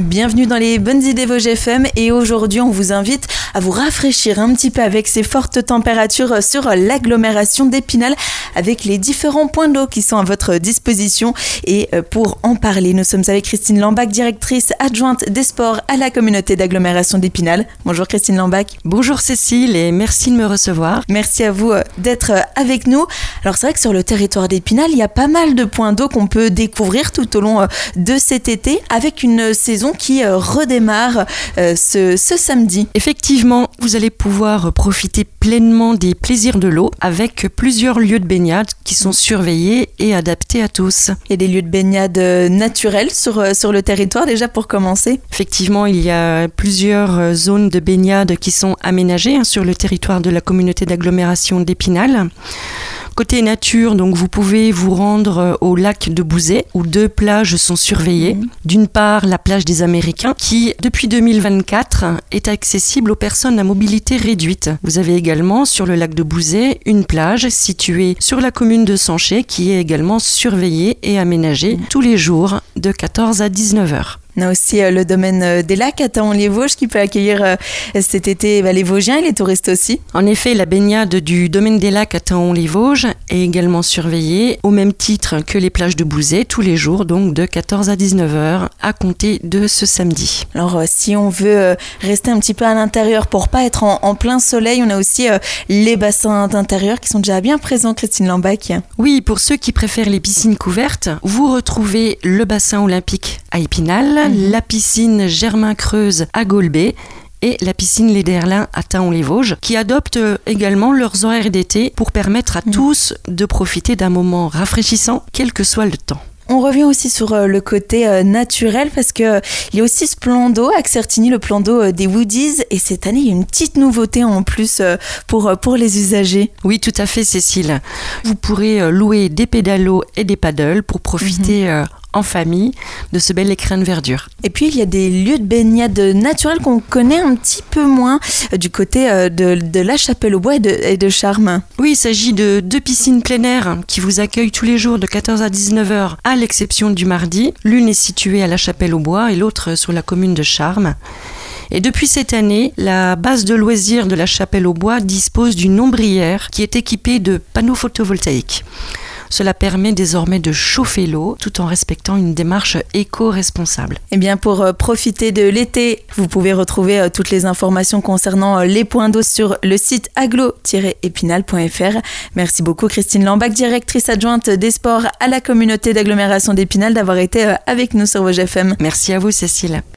Bienvenue dans les bonnes idées Vosges FM et aujourd'hui on vous invite à vous rafraîchir un petit peu avec ces fortes températures sur l'agglomération d'Épinal avec les différents points d'eau qui sont à votre disposition. Et pour en parler, nous sommes avec Christine Lambach, directrice adjointe des sports à la communauté d'agglomération d'Épinal. Bonjour Christine Lambach. Bonjour Cécile et merci de me recevoir. Merci à vous d'être avec nous. Alors c'est vrai que sur le territoire d'Épinal, il y a pas mal de points d'eau qu'on peut découvrir tout au long de cet été avec une saison qui redémarre ce samedi. Effectivement, vous allez pouvoir profiter pleinement des plaisirs de l'eau avec plusieurs lieux de baignade qui sont surveillés et adaptés à tous. Il y a des lieux de baignade naturels sur le territoire déjà pour commencer. Effectivement, il y a plusieurs zones de baignade qui sont aménagées sur le territoire de la communauté d'agglomération d'Épinal. Côté nature, donc vous pouvez vous rendre au lac de Bouzet où 2 plages sont surveillées. D'une part, la plage des Américains qui, depuis 2024, est accessible aux personnes à mobilité réduite. Vous avez également sur le lac de Bouzet une plage située sur la commune de Sanché qui est également surveillée et aménagée tous les jours de 14 à 19 heures. On a aussi le domaine des lacs à Taon-les-Vosges qui peut accueillir cet été les Vosgiens et les touristes aussi. En effet, la baignade du domaine des lacs à Taon-les-Vosges est également surveillée au même titre que les plages de Bouzet tous les jours, donc de 14 à 19 heures à compter de ce samedi. Alors si on veut rester un petit peu à l'intérieur pour pas être en plein soleil, on a aussi les bassins d'intérieur qui sont déjà bien présents, Christine Lambach. Oui, pour ceux qui préfèrent les piscines couvertes, vous retrouvez le bassin olympique à Épinal, la piscine Germain-Creuse à Golbet et la piscine Lederlin à Taon-les-Vosges, qui adoptent également leurs horaires d'été pour permettre à tous de profiter d'un moment rafraîchissant, quel que soit le temps. On revient aussi sur le côté naturel parce qu'il y a aussi ce plan d'eau à Certigny, le plan d'eau des Woodies. Et cette année, il y a une petite nouveauté en plus pour les usagers. Oui, tout à fait, Cécile. Vous pourrez louer des pédalos et des paddles pour profiter en famille de ce bel écrin de verdure. Et puis il y a des lieux de baignade naturels qu'on connaît un petit peu moins du côté de la Chapelle-aux-Bois et de Charmes. Oui, il s'agit de 2 piscines plein air qui vous accueillent tous les jours de 14 à 19 heures à l'exception du mardi. L'une est située à la Chapelle-aux-Bois et l'autre sur la commune de Charmes. Et depuis cette année, la base de loisirs de la Chapelle-aux-Bois dispose d'une ombrière qui est équipée de panneaux photovoltaïques. Cela permet désormais de chauffer l'eau tout en respectant une démarche éco-responsable. Et bien pour profiter de l'été, vous pouvez retrouver toutes les informations concernant les points d'eau sur le site agglo-épinal.fr. Merci beaucoup Christine Lambach, directrice adjointe des sports à la communauté d'agglomération d'Épinal, d'avoir été avec nous sur Vosges FM. Merci à vous Cécile.